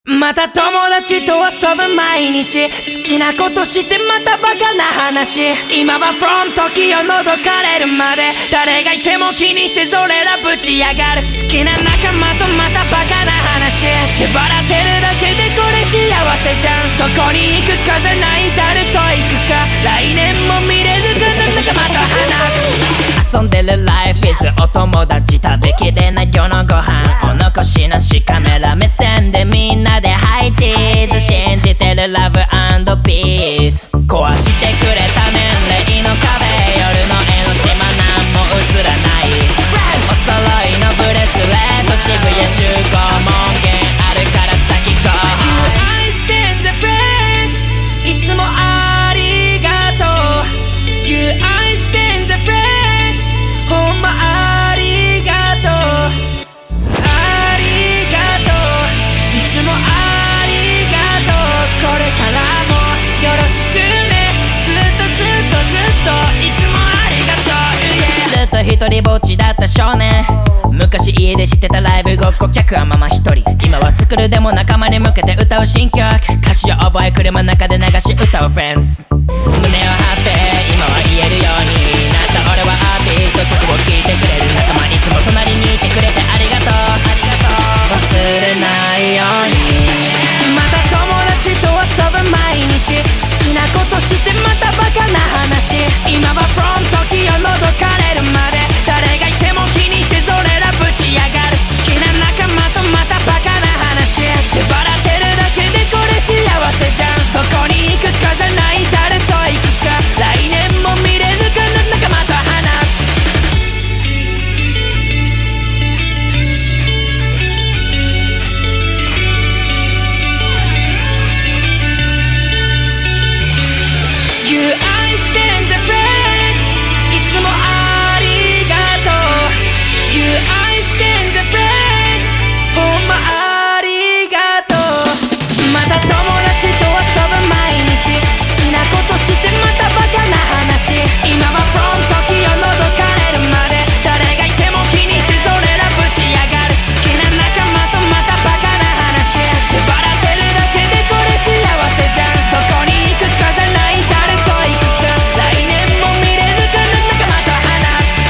また友達と遊ぶ毎日、好きなことしてまたバカな話。今はフロントキを覗かれるまで、誰がいても気にせず俺らぶち上がる。好きな仲間とまたバカな話で、笑ってるだけでこれ幸せじゃん。どこに行くかじゃない、誰と行くか。来年も見れるかな、仲間と話す。遊んでるライフイズお友達、食べきれない夜のご飯お残しなし、カメラ目線でみんなでハイチーズ、信じてるラブ&ピース、壊してくれた年齢の壁、夜の江ノ島なんも映らない。お揃いのブレスレット、渋谷集合門限あるから先行こう。愛してんぜフレンズ、いつもありがとう。You 愛してんぜフレンズ、ほんまありがとう。ありがとう、いつもありがとう。これからもよろしくね、ずっとずっとずっといつもありがとう、ずっと一人ぼっちだった少年、昔家でしてたライブごっこ客はママ一人。今は作るでも仲間に向けて歌う新曲、歌詞を覚え車の中で流し歌うフレンズ。胸を張って今は言えるようになった。俺はアーティスト、曲を聴いてくれる仲間、いつも隣にいてくれてありがとう、ありがとう、忘れないように。また友達と遊ぶ毎日、好きなことしてまたバカな話。今はフロントキを覗かれるまで、誰がいても気にせず俺らぶち上がる。好きな仲間とまたバカな話で、笑ってるだけでこれ幸せじゃん。どこに行くかじゃない、誰と行くか。来年も見れるかな、仲間と話す。You 愛してんぜフレンズ、いつもありがとう。You 愛してんぜフレンズ、ほんまありがとう。また友達と遊ぶ毎日、好きなことしてまたバカな話。今はフロントキを覗かれるまで、誰がいても気にせず俺らぶち上がる。好きな仲間とまたバカな話で、笑ってるだけでこれ幸せじゃん。どこに行くかじゃない、誰と行くか。来年も見れるかな、仲間と話す。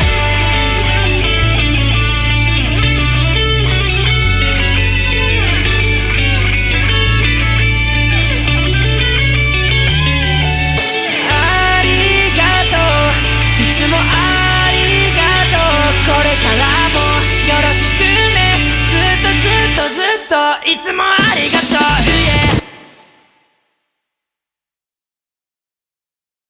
ありがとう、いつもありがとう。これからもよろしくね、ずっとずっとずっといつもありがとう。